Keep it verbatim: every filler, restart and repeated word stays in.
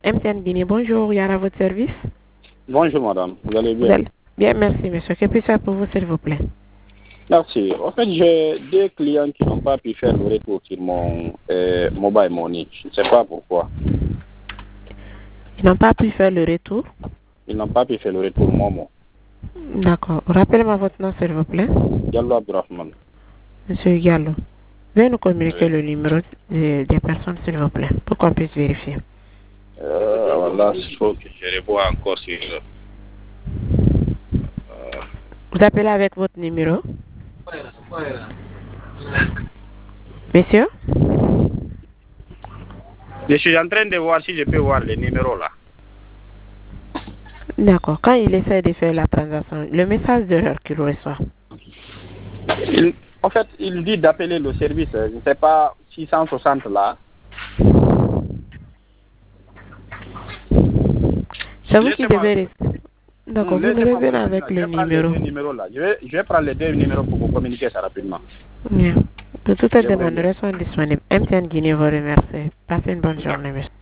M T N Guinée, bonjour, Yara, à votre service. Bonjour madame, vous allez bien? Vous allez... Bien, merci monsieur. Que puis-je faire pour vous, s'il vous plaît? Merci. En fait, j'ai deux clients qui n'ont pas pu faire le retour sur mon euh, mobile money. Je ne sais pas pourquoi. Ils n'ont pas pu faire le retour? Ils n'ont pas pu faire le retour Momo. D'accord. Rappelez-moi votre nom, s'il vous plaît. Diallo Abdourahmane. Monsieur Gallo, veuillez nous communiquer Oui. le numéro des, des personnes, s'il vous plaît, pour qu'on puisse vérifier. Euh, voilà, il faut que je revoie encore sur... Euh, Vous appelez avec votre numéro? Monsieur? je suis en train de voir si je peux voir les numéros là. D'accord. Quand il essaie de faire la transaction, le message d'erreur qu'il reçoit. Il, en fait, il dit d'appeler le service, je ne sais pas, six cent soixante là. C'est vous qui Laissez-moi- devez... D'accord, vous Laissez-moi devez venir maintenant, avec je le vais prendre numéro. les deux numéros là. Je vais, je vais prendre les deux numéros pour vous communiquer ça rapidement. Bien. Pour toute Je vous demande, remercie. sont disponibles. M T N Guinée vous remercie. Passez une bonne journée, monsieur.